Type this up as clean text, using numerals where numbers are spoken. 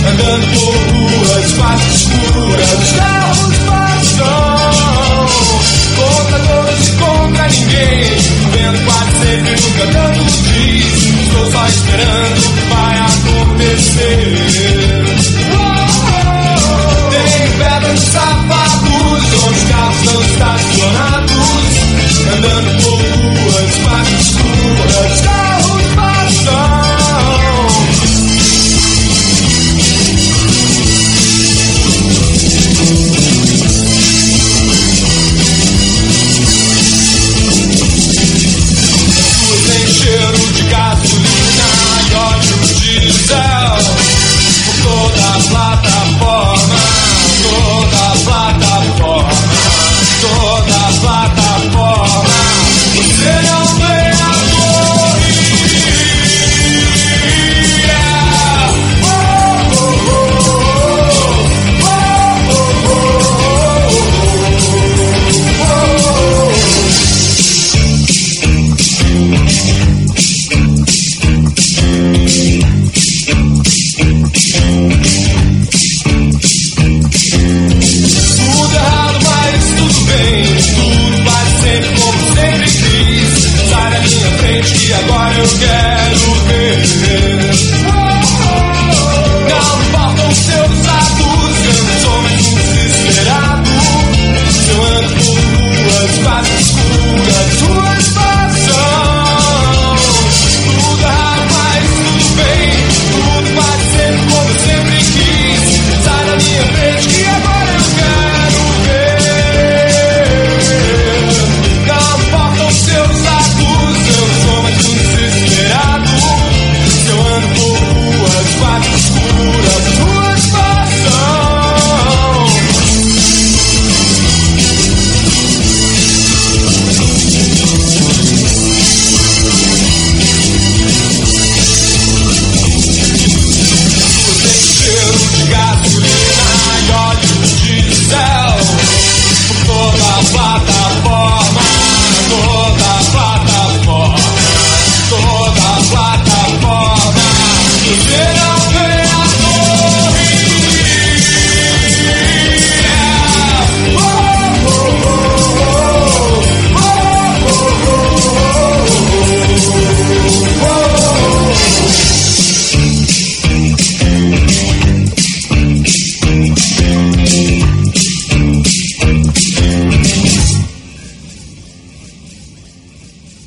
andando por ruas quase escuras, os carros passam contra todos e contra ninguém. O vento quase sempre no cantando diz: estou só esperando o que vai acontecer. Tem pedra nos sapatos, os carros estão estacionados, andando por ruas quase escuras, os carros passam. Cheiro de gasolina e óleo diesel por toda a plataforma, toda a plataforma, toda a plataforma. Você não vê a e agora eu quero ver. Não importam os seus atos, eu não sou mais um desesperado. Eu ando por ruas quase escuras, ruas passam. Tudo errado, mas tudo bem. Tudo vai ser como eu sempre quis. Sai da minha frente que agora eu quero ver. Não importam os seus atos, eu não sou mais um desesperado. Eu ando por ruas quase escuras, ruas passam. Tem cheiro de gasolina e óleo diesel por toda a plataforma.